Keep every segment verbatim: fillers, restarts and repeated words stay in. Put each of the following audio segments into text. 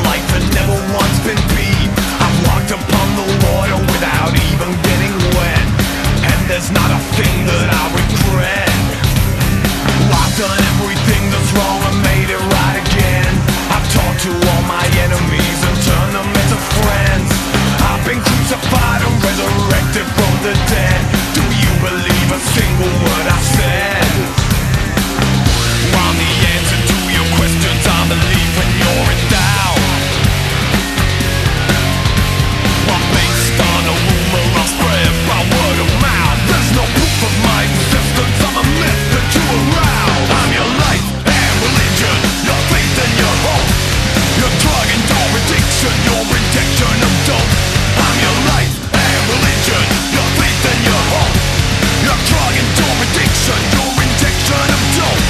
life and never once been beat. I've walked upon the water without even getting wet, and there's not a thing that I regret. I've done everything that's wrong and made it right again. I've talked to all my enemies and turned them into friends. I've been crucified and resurrected from the dead. Do you believe a single word I said? I'm the answer to your questions, I believe when you're in doubt. I'm based on a rumor I spread by word of mouth. There's no proof of my existence, I'm a myth that you arouse. I'm your life and religion, your faith and your hope, your drug and your addiction, your rejection of dope. I'm your life and religion, your faith and your hope, your drug and your addiction, your rejection of dope.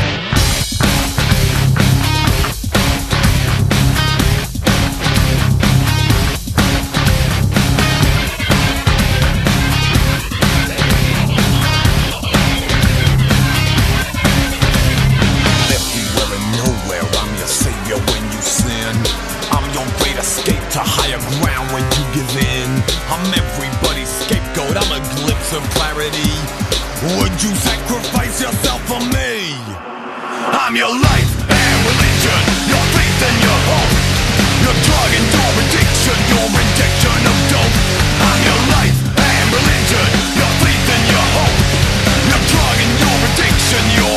To higher ground when you give in. I'm everybody's scapegoat, I'm a glimpse of clarity. Would you sacrifice yourself for me? I'm your life and religion, your faith and your hope, your drug and your addiction, your rejection of dope. I'm your life and religion, your faith and your hope, your drug and your addiction, your